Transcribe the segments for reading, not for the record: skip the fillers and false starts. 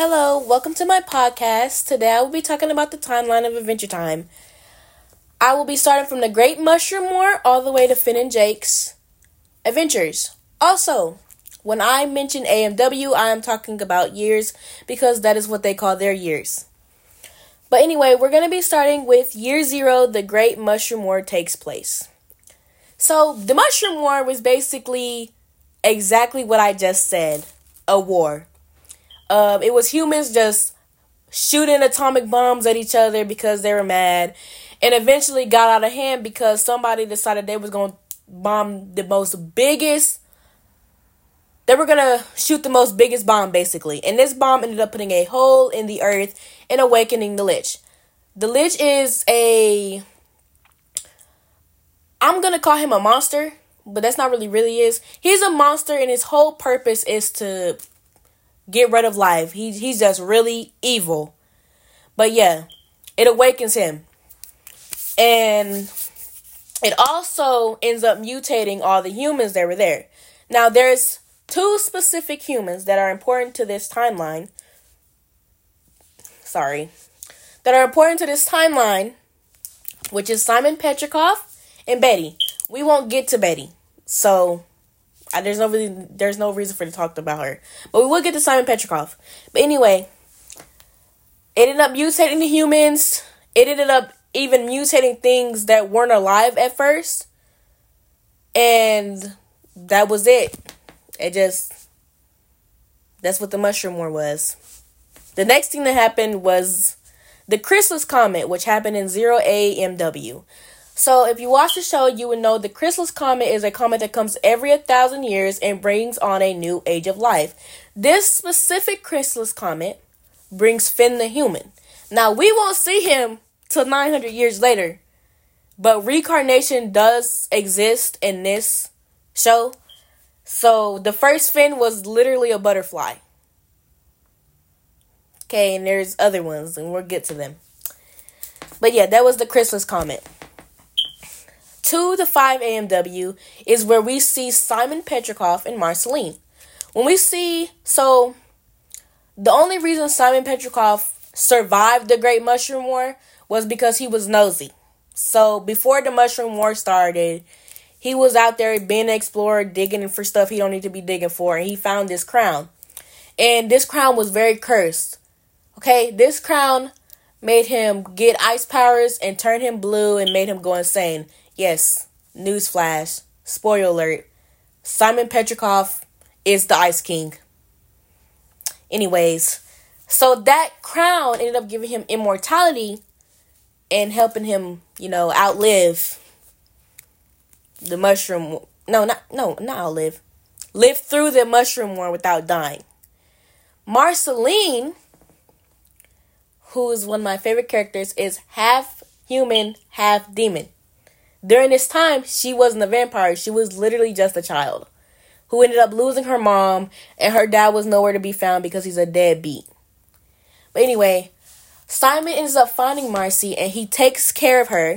Hello, welcome to my podcast. Today I will be talking about the timeline of Adventure Time. I will be starting from the Great Mushroom War all the way to Finn and Jake's adventures. Also, when I mention AMW, I am talking about years because that is what they call their years. But anyway, we're going to be starting with Year Zero, the Great Mushroom War takes place. So, the Mushroom War was basically exactly what I just said, a war. It was humans just shooting atomic bombs at each other because they were mad, and eventually got out of hand because somebody decided they was going to bomb the most biggest. They were going to shoot the most biggest bomb, basically. And this bomb ended up putting a hole in the earth and awakening the Lich. The Lich is I'm going to call him a monster, but that's not really is. He's a monster, and his whole purpose is to get rid of life. He's just really evil. But yeah, it awakens him. And it also ends up mutating all the humans that were there. Now, there's two specific humans that are important to this timeline. That are important to this timeline, which is Simon Petrikov and Betty. We won't get to Betty. So there's no reason for to talk about her. But we will get to Simon Petrikov. But anyway, it ended up mutating the humans. It ended up even mutating things that weren't alive at first. And that was it. That's what the Mushroom War was. The next thing that happened was the Chrysalis Comet, which happened in 0 AMW. So, if you watch the show, you would know the Chrysalis Comet is a comet that comes every 1,000 years and brings on a new age of life. This specific Chrysalis Comet brings Finn the human. Now, we won't see him till 900 years later, but reincarnation does exist in this show. So, the first Finn was literally a butterfly. Okay, and there's other ones, and we'll get to them. But yeah, that was the Chrysalis Comet. 2 to 5 AMW is where we see Simon Petrikov and Marceline. The only reason Simon Petrikov survived the Great Mushroom War was because he was nosy. So before the Mushroom War started, he was out there being an explorer, digging for stuff he don't need to be digging for, and he found this crown. And this crown was very cursed. Okay, this crown made him get ice powers and turn him blue and made him go insane. Yes, newsflash, spoiler alert, Simon Petrikov is the Ice King. Anyways, so that crown ended up giving him immortality and helping him, outlive the mushroom. Not outlive. Live through the Mushroom War without dying. Marceline, who is one of my favorite characters, is half human, half demon. During this time, she wasn't a vampire. She was literally just a child who ended up losing her mom, and her dad was nowhere to be found because he's a deadbeat. But anyway, Simon ends up finding Marcy, and he takes care of her,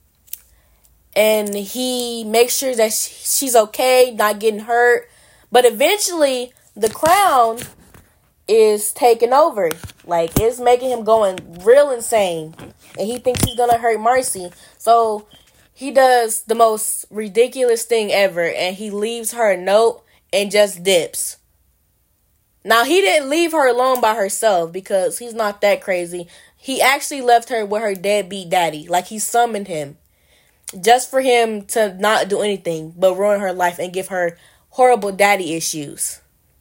and he makes sure that she's okay, not getting hurt. But eventually, the crown is taking over. Like, it's making him going real insane, and he thinks he's gonna hurt Marcy. So he does the most ridiculous thing ever, and he leaves her a note and just dips. Now, he didn't leave her alone by herself because he's not that crazy. He actually left her with her deadbeat daddy. Like, he summoned him just for him to not do anything but ruin her life and give her horrible daddy issues.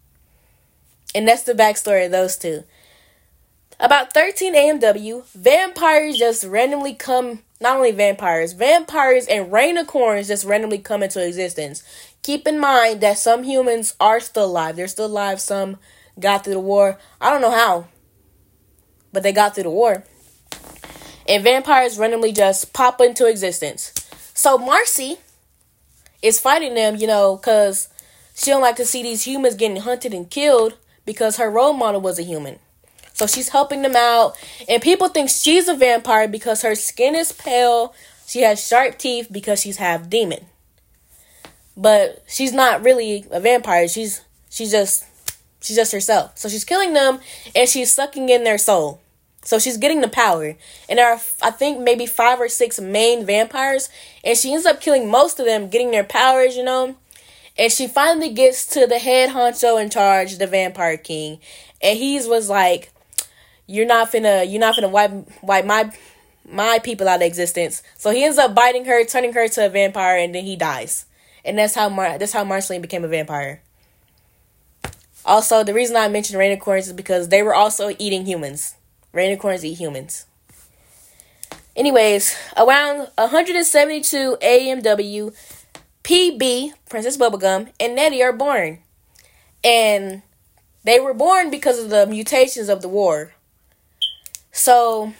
And that's the backstory of those two. About 13 AMW, vampires just randomly come. Not only vampires and rainicorns just randomly come into existence. Keep in mind that some humans are still alive. They're still alive. Some got through the war. I don't know how, but they got through the war. And vampires randomly just pop into existence. So Marcy is fighting them, because she don't like to see these humans getting hunted and killed because her role model was a human. So she's helping them out. And people think she's a vampire because her skin is pale. She has sharp teeth because she's half demon. But she's not really a vampire. She's just She's just herself. So she's killing them, and she's sucking in their soul. So she's getting the power. And there are, I think, maybe 5 or 6 main vampires. And she ends up killing most of them, getting their powers, you know. And she finally gets to the head honcho in charge, the Vampire King. And he was like, you're not finna wipe my people out of existence. So he ends up biting her, turning her to a vampire, and then he dies. And that's how Marceline became a vampire. Also, the reason I mentioned rainicorns is because they were also eating humans. Rainicorns eat humans. Anyways, around 172 AMW, PB, Princess Bubblegum, and Nettie are born. And they were born because of the mutations of the war. So,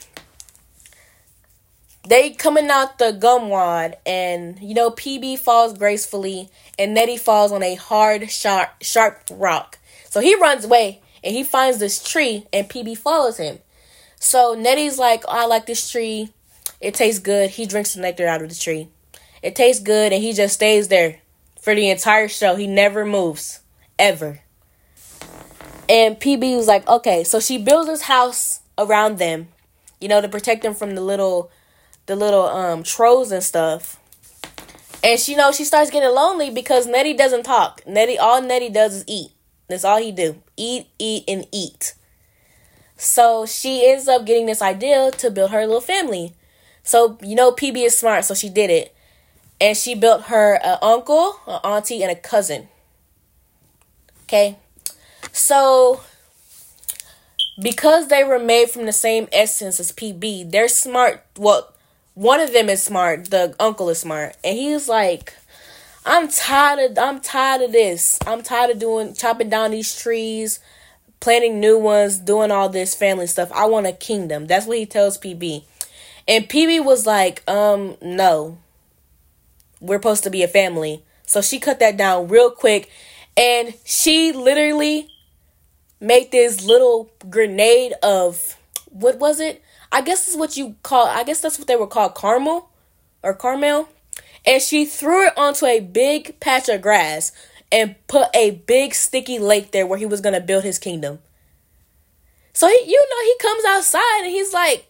they coming out the gum wad, and, you know, PB falls gracefully, and Nettie falls on a hard, sharp rock. So, he runs away, and he finds this tree, and PB follows him. So, Nettie's like, oh, I like this tree. It tastes good. He drinks the nectar out of the tree. It tastes good, and he just stays there for the entire show. He never moves. Ever. And PB was like, okay. So, she builds this house around them, you know, to protect them from the little trolls and stuff. And she starts getting lonely because Nettie doesn't talk. All Nettie does is eat. That's all he do. Eat, and eat. So she ends up getting this idea to build her little family. So, you know, PB is smart, so she did it. And she built her an uncle, an auntie, and a cousin. Okay? So, because they were made from the same essence as PB, they're smart. Well, one of them is smart. The uncle is smart. And he's like, I'm tired of this. I'm tired of chopping down these trees, planting new ones, doing all this family stuff. I want a kingdom. That's what he tells PB. And PB was like, no. We're supposed to be a family. So she cut that down real quick. And she literally made this little grenade of, what was it? I guess that's what they were called, caramel. And she threw it onto a big patch of grass and put a big sticky lake there where he was going to build his kingdom. So he comes outside and he's like,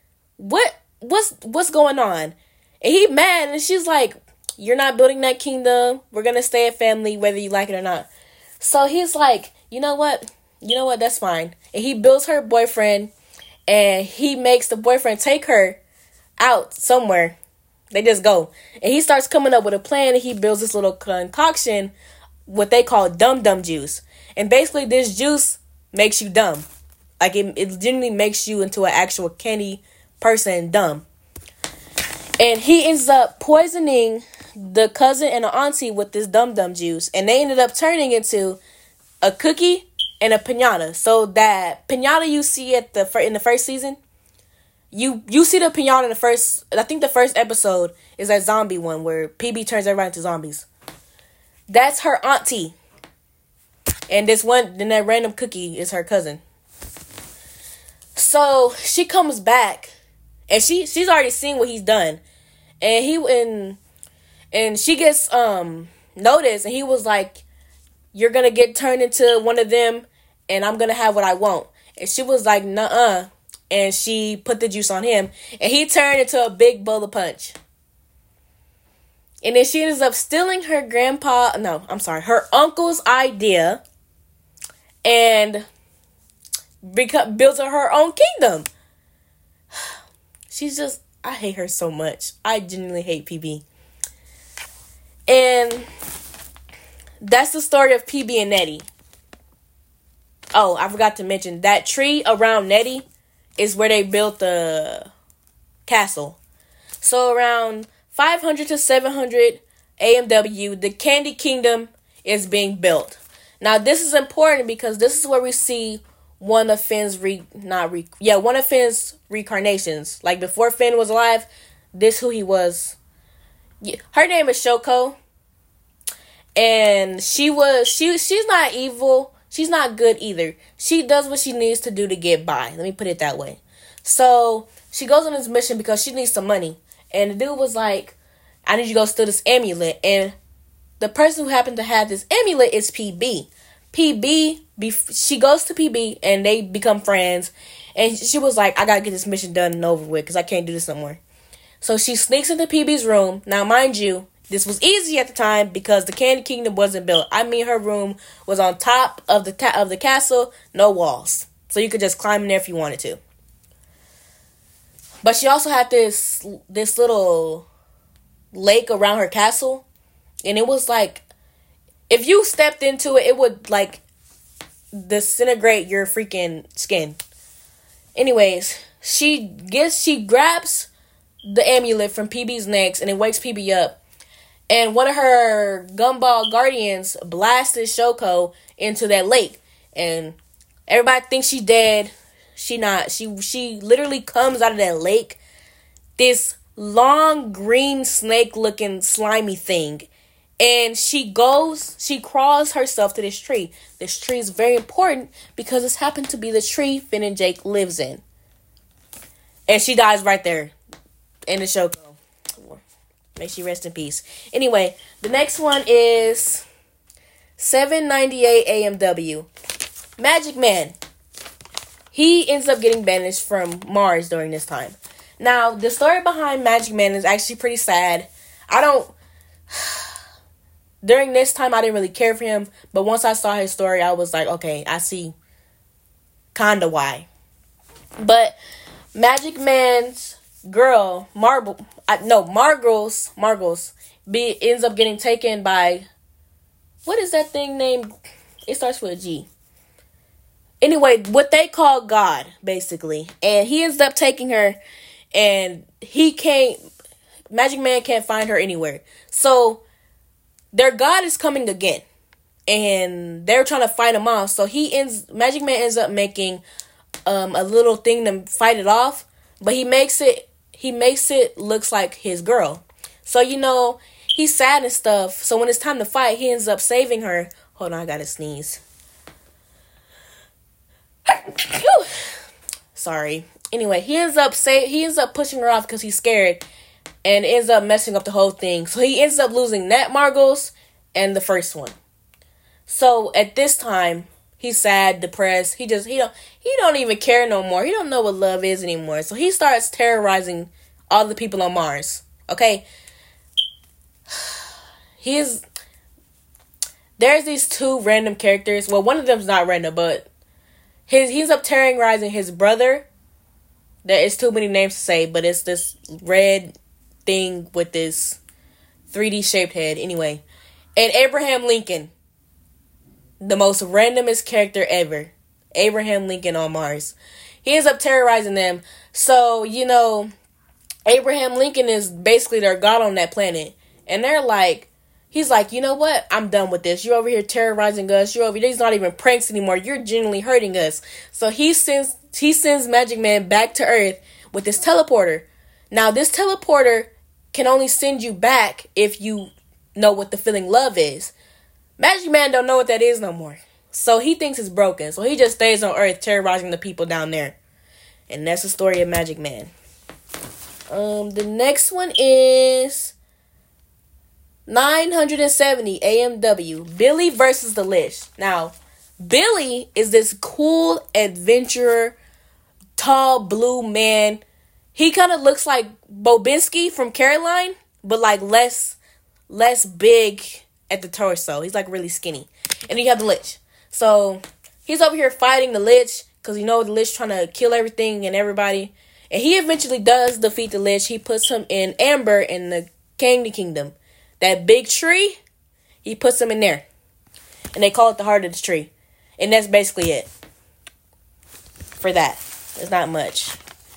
what's going on? And he mad, and she's like, you're not building that kingdom. We're going to stay a family whether you like it or not. So he's like, you know what? That's fine. And he builds her boyfriend, and he makes the boyfriend take her out somewhere. They just go. And he starts coming up with a plan, and he builds this little concoction, what they call dum-dum juice. And basically this juice makes you dumb. Like it generally makes you into an actual candy person dumb. And he ends up poisoning the cousin and the auntie with this dum-dum juice. And they ended up turning into a cookie and a piñata. So that piñata you see in the first season, you see the piñata in the first episode is that zombie one where PB turns everybody into zombies. That's her auntie. And then that random cookie is her cousin. So she comes back, and she's already seen what he's done. And she gets noticed, and he was like, you're gonna get turned into one of them, and I'm gonna have what I want. And she was like, nuh-uh. And she put the juice on him, and he turned into a big bowl of punch. And then she ends up stealing her uncle's idea, and builds her own kingdom. I hate her so much. I genuinely hate PB. And that's the story of PB and Nettie. Oh, I forgot to mention, that tree around Nettie is where they built the castle. So around 500 to 700 AMW, the Candy Kingdom is being built. Now this is important because this is where we see one of Finn's reincarnations. Like before Finn was alive, this who he was. Her name is Shoko. And she's not evil. She's not good either. She does what she needs to do to get by. Let me put it that way. So she goes on this mission because she needs some money. And the dude was like, I need you to go steal this amulet. And the person who happened to have this amulet is PB. she goes to PB and they become friends. And she was like, I gotta get this mission done and over with because I can't do this no more. So she sneaks into PB's room. Now, mind you, this was easy at the time because the Candy Kingdom wasn't built. I mean, her room was on top of the castle, no walls. So you could just climb in there if you wanted to. But she also had this little lake around her castle. And it was like, if you stepped into it, it would like disintegrate your freaking skin. Anyways, she grabs the amulet from PB's neck and it wakes PB up. And one of her gumball guardians blasted Shoko into that lake. And everybody thinks she's dead. She not. She literally comes out of that lake. This long green snake looking slimy thing. And she crawls herself to this tree. This tree is very important because this happened to be the tree Finn and Jake lives in. And she dies right there in the Shoko. May she rest in peace. Anyway, the next one is 798 AMW. Magic Man. He ends up getting banished from Mars during this time. Now, the story behind Magic Man is actually pretty sad. During this time, I didn't really care for him. But once I saw his story, I was like, okay, I see kinda why. But Magic Man's girl, Margles, ends up getting taken by, what is that thing named? It starts with a G. Anyway, what they call God, basically. And he ends up taking her, and Magic Man can't find her anywhere. So, their God is coming again. And they're trying to fight him off. So Magic Man ends up making a little thing to fight it off. But he makes it looks like his girl. So, he's sad and stuff. So when it's time to fight, he ends up saving her. Hold on, I gotta sneeze. Sorry. Anyway, he ends up pushing her off because he's scared. And ends up messing up the whole thing. So he ends up losing that Margles and the first one. So at this time, he's sad, depressed. He don't even care no more. He don't know what love is anymore. So he starts terrorizing all the people on Mars. Okay? There's these two random characters. Well, one of them's not random, but he ends up terrorizing his brother. There is too many names to say, but it's this red thing with this 3D shaped head. Anyway. And Abraham Lincoln. The most randomest character ever. Abraham Lincoln on Mars. He ends up terrorizing them. So, Abraham Lincoln is basically their god on that planet. And he's like, you know what? I'm done with this. You're over here terrorizing us. These not even pranks anymore. You're genuinely hurting us. So he sends Magic Man back to Earth with this teleporter. Now, this teleporter can only send you back if you know what the feeling love is. Magic Man don't know what that is no more. So he thinks it's broken. So he just stays on Earth terrorizing the people down there. And that's the story of Magic Man. The next one is 970 AMW. Billy versus the Lich. Now, Billy is this cool adventurer, tall blue man. He kind of looks like Bobinsky from Caroline, but like less big at the torso. He's like really skinny. And you have the Lich. So he's over here fighting the Lich because the Lich trying to kill everything and everybody. And he eventually does defeat the Lich. He puts him in Amber in the Candy Kingdom. That big tree, he puts him in there. And they call it the heart of the tree. And that's basically it. For that. It's not much.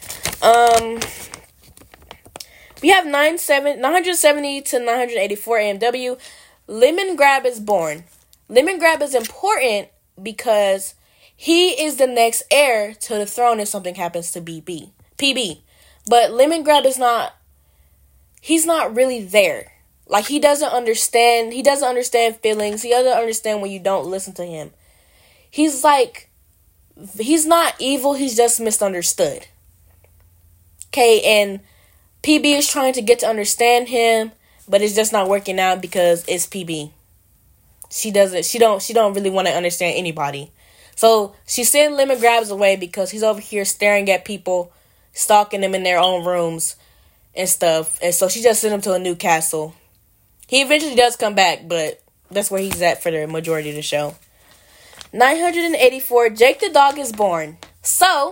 We have 970 to 984 AMW. Lemongrab is born. Lemongrab is important because he is the next heir to the throne if something happens to PB. But Lemongrab he's not really there. Like, he doesn't understand feelings. He doesn't understand when you don't listen to him. He's not evil, he's just misunderstood. Okay, and PB is trying to get to understand him, but it's just not working out because it's PB. she don't really want to understand anybody. So she sent Lemongrabs away because he's over here staring at people, stalking them in their own rooms and stuff. And so she just sent him to a new castle. He eventually does come back, but that's where he's at for the majority of the show. 984, Jake the dog is born. So,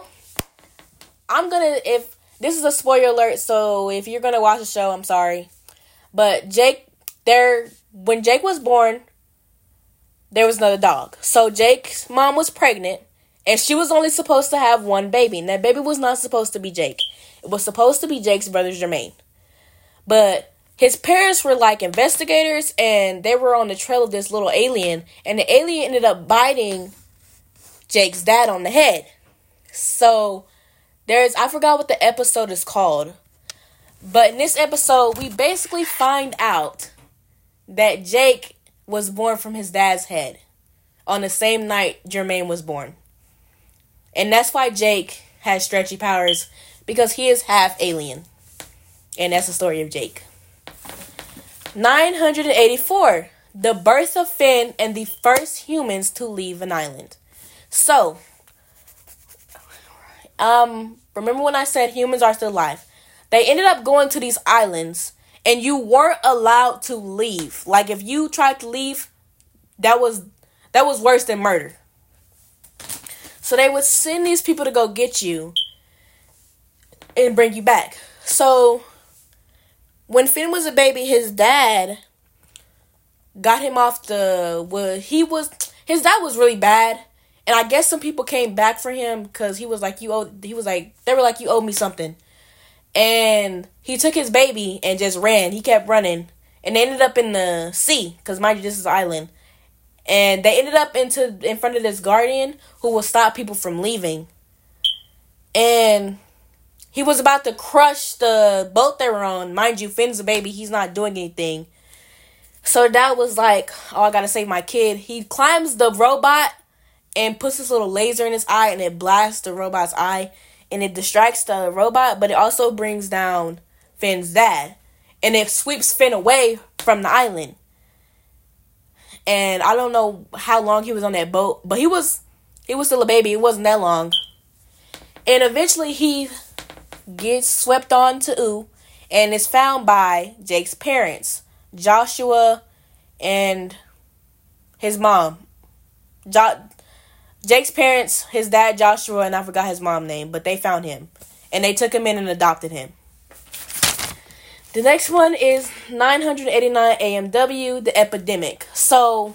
if this is a spoiler alert, so if you're gonna watch the show, I'm sorry. But when Jake was born, there was another dog. So Jake's mom was pregnant, and she was only supposed to have one baby. And that baby was not supposed to be Jake. It was supposed to be Jake's brother, Jermaine. But his parents were like investigators, and they were on the trail of this little alien. And the alien ended up biting Jake's dad on the head. So I forgot what the episode is called. But in this episode, we basically find out that Jake was born from his dad's head on the same night Jermaine was born. And that's why Jake has stretchy powers, because he is half alien. And that's the story of Jake. 984. The birth of Finn and the first humans to leave an island. So, remember when I said humans are still alive? They ended up going to these islands, and you weren't allowed to leave. Like, if you tried to leave, that was worse than murder. So they would send these people to go get you and bring you back. So when Finn was a baby, his dad got him off his dad was really bad. And I guess some people came back for him because they were like, you owe me something. And he took his baby and just ran. He kept running. And they ended up in the sea, because mind you, this is an island. And they ended up in front of this guardian who will stop people from leaving. And he was about to crush the boat they were on. Mind you, Finn's a baby. He's not doing anything. So dad was like, oh, I gotta save my kid. He climbs the robot and puts this little laser in his eye, and it blasts the robot's eye. And it distracts the robot, but it also brings down Finn's dad. And it sweeps Finn away from the island. And I don't know how long he was on that boat, but he was still a baby. It wasn't that long. And eventually he gets swept on to Ooo and is found by Jake's parents, Joshua and his mom. Jake's parents, his dad Joshua, and I forgot his mom's name, but they found him. And they took him in and adopted him. The next one is 989 AMW, the epidemic. So,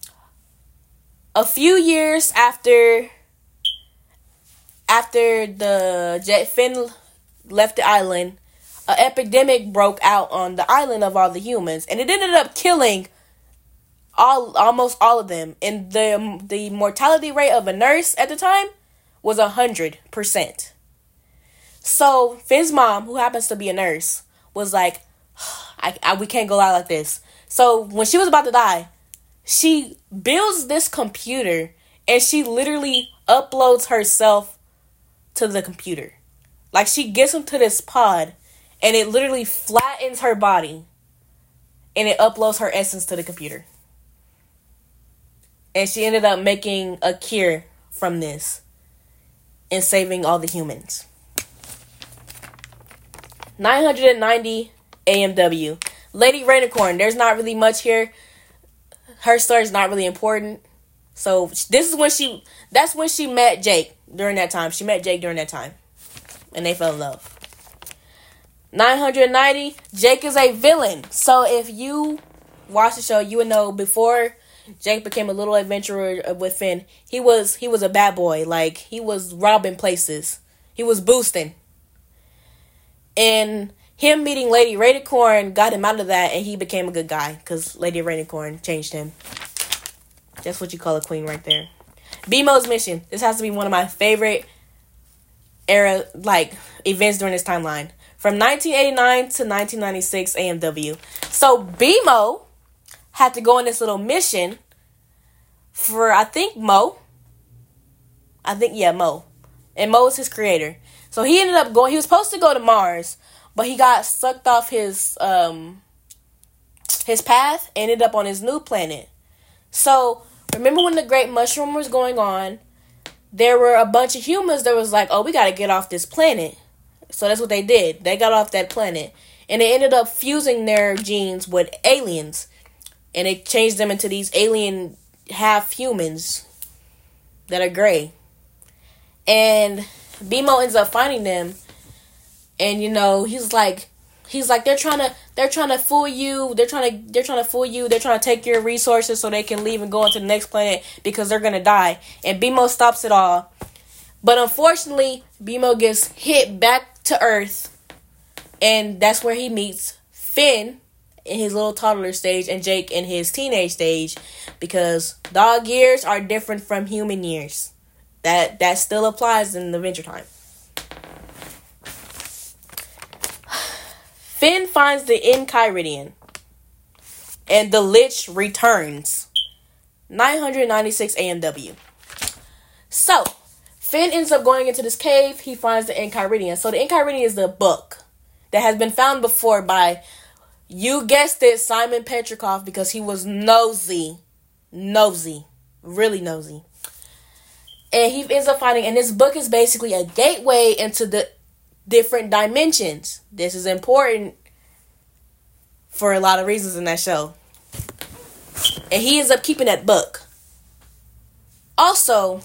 a few years after Finn left the island, an epidemic broke out on the island of all the humans. And it ended up killing almost all of them. And the mortality rate of a nurse at the time was 100%. So, Finn's mom, who happens to be a nurse, was like, we can't go out like this. So when she was about to die, she builds this computer and she literally uploads herself to the computer. Like, she gets into this pod and it literally flattens her body and it uploads her essence to the computer. And she ended up making a cure from this and saving all the humans. 990 AMW. Lady Rainicorn. There's not really much here. Her story is not really important. So this is that's when she met Jake during that time. She met Jake during that time. And they fell in love. 990. Jake is a villain. So if you watch the show, you would know before Jake became a little adventurer with Finn, he was a bad boy. Like, he was robbing places. He was boosting. And him meeting Lady Rainicorn got him out of that, and he became a good guy because Lady Rainicorn changed him. That's what you call a queen right there. BMO's mission. This has to be one of my favorite events during this timeline. From 1989 to 1996 AMW. So BMO had to go on this little mission for, I think, Mo. Mo. And Mo is his creator. So he ended up he was supposed to go to Mars, but he got sucked off his path and ended up on his new planet. So, remember when the Great Mushroom was going on, there were a bunch of humans that was like, oh, we got to get off this planet. So that's what they did. They got off that planet. And they ended up fusing their genes with aliens. And it changed them into these alien half-humans that are gray. And BMO ends up finding them. And, he's like, they're trying to fool you. They're trying to fool you. They're trying to take your resources so they can leave and go on to the next planet because they're going to die. And BMO stops it all. But unfortunately, BMO gets hit back to Earth. And that's where he meets Finn in his little toddler stage and Jake in his teenage stage. Because dog years are different from human years. That still applies in Adventure Time. Finn finds the Enchiridion, and the Lich returns. 996 AMW. So, Finn ends up going into this cave. He finds the Enchiridion. So, the Enchiridion is the book that has been found before by, you guessed it, Simon Petrikov, because he was nosy, really nosy. And he ends up finding, and this book is basically a gateway into the different dimensions. This is important for a lot of reasons in that show. And he ends up keeping that book. Also,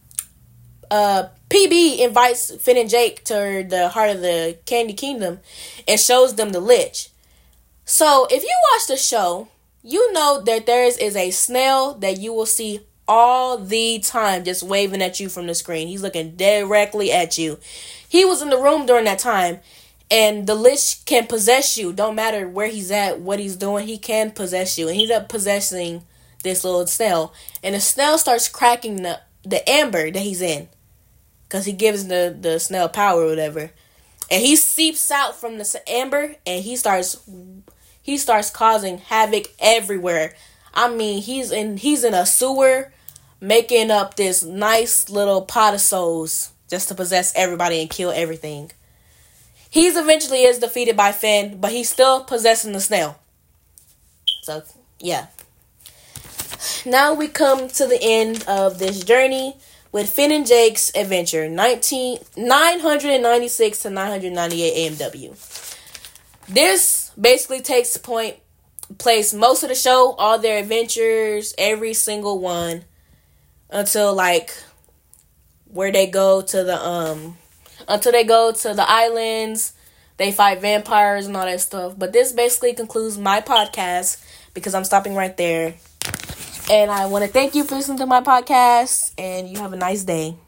PB invites Finn and Jake to the heart of the Candy Kingdom and shows them the Lich. So, if you watch the show, you know that there is a snail that you will see all the time just waving at you from the screen. He's looking directly at you. He was in the room during that time, and the Lich can possess you. Don't matter where he's at, what he's doing, he can possess you. And he's up possessing this little snail. And the snail starts cracking the amber that he's in, because he gives the snail power or whatever. And he seeps out from the amber, and he starts causing havoc everywhere. I mean, he's in a sewer, making up this nice little pot of souls just to possess everybody and kill everything. He's eventually is defeated by Finn, but he's still possessing the snail. So, yeah. Now we come to the end of this journey with Finn and Jake's adventure, 996 to 998 AMW. This basically takes place most of the show, all their adventures, every single one, until where they go to the islands, they fight vampires and all that stuff. But this basically concludes my podcast because I'm stopping right there. And I want to thank you for listening to my podcast, and you have a nice day.